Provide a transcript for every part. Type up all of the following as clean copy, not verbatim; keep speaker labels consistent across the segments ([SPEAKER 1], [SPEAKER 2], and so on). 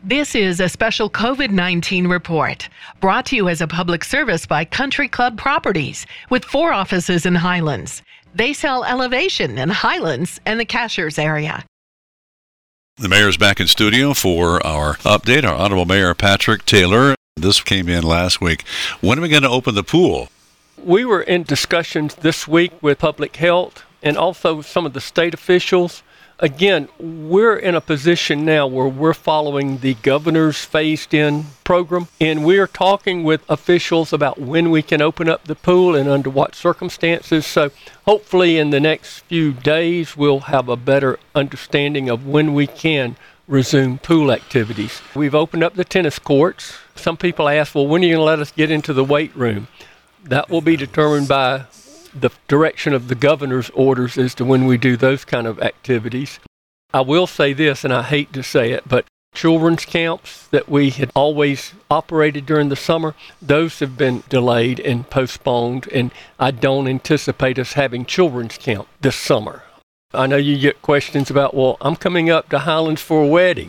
[SPEAKER 1] This is a special COVID-19 report brought to you as a public service by Country Club Properties with 4 offices in Highlands. They sell elevation in Highlands and the Cashiers area.
[SPEAKER 2] The mayor's back in studio for our update. Our Honorable Mayor Patrick Taylor. This came in last week. When are we going to open the pool?
[SPEAKER 3] We were in discussions this week with public health and also some of the state officials. Again, we're in a position now where we're following the governor's phased-in program, and we're talking with officials about when we can open up the pool and under what circumstances. So hopefully in the next few days, we'll have a better understanding of when we can resume pool activities. We've opened up the tennis courts. Some people ask, well, when are you going to let us get into the weight room? That will be determined by the direction of the governor's orders as to when we do those kind of activities. I will say this, and I hate to say it, but children's camps that we had always operated during the summer, those have been delayed and postponed, and I don't anticipate us having children's camp this summer. I know you get questions about, well, I'm coming up to Highlands for a wedding.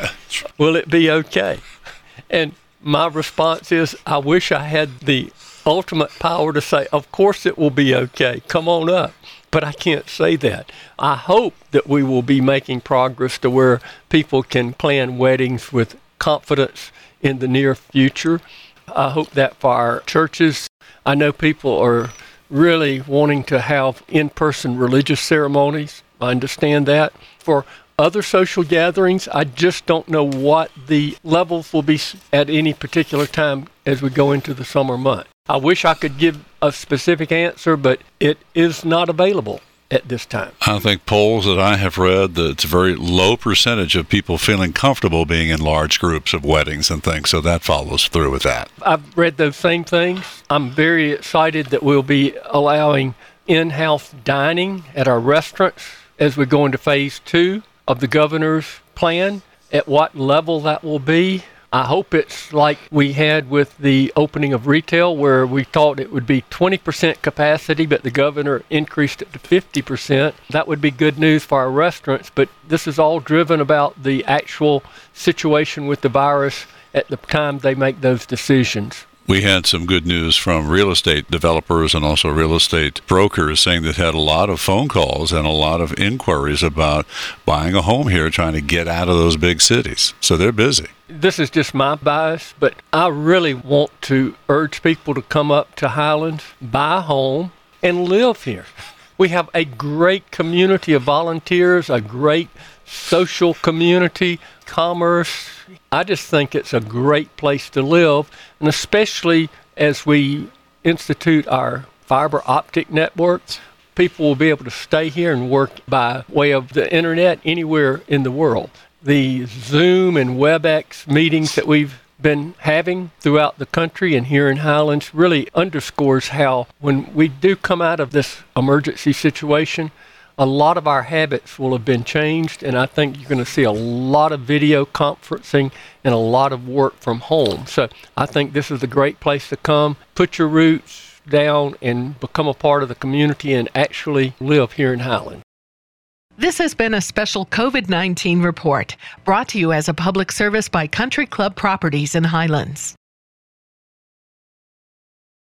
[SPEAKER 3] Will it be okay? And my response is, I wish I had the ultimate power to say, of course it will be okay, come on up. But I can't say that. I hope that we will be making progress to where people can plan weddings with confidence in the near future. I hope that for our churches. I know people are really wanting to have in-person religious ceremonies. I understand that. For other social gatherings, I just don't know what the levels will be at any particular time as we go into the summer month. I wish I could give a specific answer, but it is not available at this time.
[SPEAKER 2] I think polls that I have read, that it's a very low percentage of people feeling comfortable being in large groups of weddings and things, so that follows through with that.
[SPEAKER 3] I've read those same things. I'm very excited that we'll be allowing in-house dining at our restaurants as we go into phase 2 of the governor's plan. At what level that will be, I hope it's like we had with the opening of retail, where we thought it would be 20% capacity, but the governor increased it to 50%. That would be good news for our restaurants, but this is all driven about the actual situation with the virus at the time they make those decisions.
[SPEAKER 2] We had some good news from real estate developers and also real estate brokers saying that had a lot of phone calls and a lot of inquiries about buying a home here, trying to get out of those big cities. So they're busy.
[SPEAKER 3] This is just my bias, but I really want to urge people to come up to Highlands, buy a home, and live here. We have a great community of volunteers, a great social community, commerce. I just think it's a great place to live, and especially as we institute our fiber optic networks, people will be able to stay here and work by way of the internet anywhere in the world. The Zoom and WebEx meetings that we've been having throughout the country and here in Highlands really underscores how when we do come out of this emergency situation, a lot of our habits will have been changed, and I think you're going to see a lot of video conferencing and a lot of work from home. So I think this is a great place to come, put your roots down, and become a part of the community and actually live here in Highland.
[SPEAKER 1] This has been a special COVID-19 report brought to you as a public service by Country Club Properties in Highlands.